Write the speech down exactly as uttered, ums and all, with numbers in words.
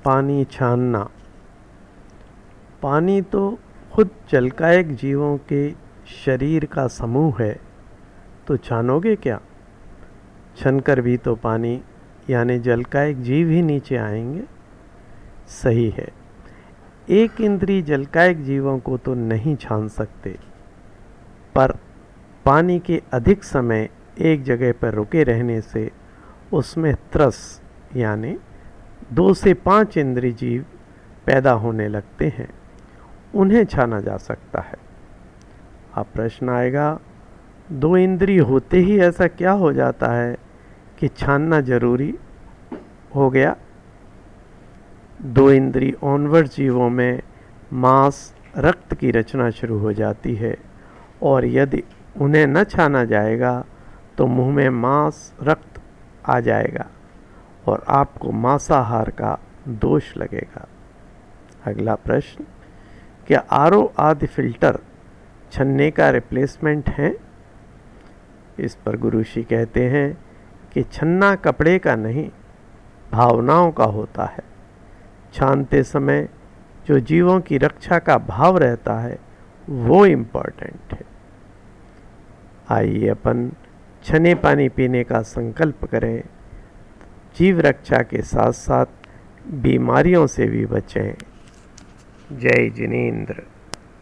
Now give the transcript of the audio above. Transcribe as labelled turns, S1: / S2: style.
S1: पानी छानना। पानी तो खुद जलकायक जीवों के शरीर का समूह है, तो छानोगे क्या? छनकर भी तो पानी यानी जलकायक जीव ही नीचे आएंगे। सही है, एक इंद्रिय जलकायक जीवों को तो नहीं छान सकते, पर पानी के अधिक समय एक जगह पर रुके रहने से उसमें त्रस यानी दो से पाँच इंद्रिय जीव पैदा होने लगते हैं, उन्हें छाना जा सकता है। अब प्रश्न आएगा, दो इंद्रिय होते ही ऐसा क्या हो जाता है कि छानना जरूरी हो गया? दो इंद्रिय ऑनवर्ड जीवों में मांस रक्त की रचना शुरू हो जाती है, और यदि उन्हें न छाना जाएगा तो मुंह में मांस रक्त आ जाएगा और आपको मांसाहार का दोष लगेगा। अगला प्रश्न, क्या आरओ आदि फिल्टर छन्ने का रिप्लेसमेंट है? इस पर गुरुजी कहते हैं कि छन्ना कपड़े का नहीं, भावनाओं का होता है। छानते समय जो जीवों की रक्षा का भाव रहता है वो इम्पोर्टेंट है। आइए अपन छने पानी पीने का संकल्प करें, जीव रक्षा के साथ साथ बीमारियों से भी बचें। जय जिनेंद्र।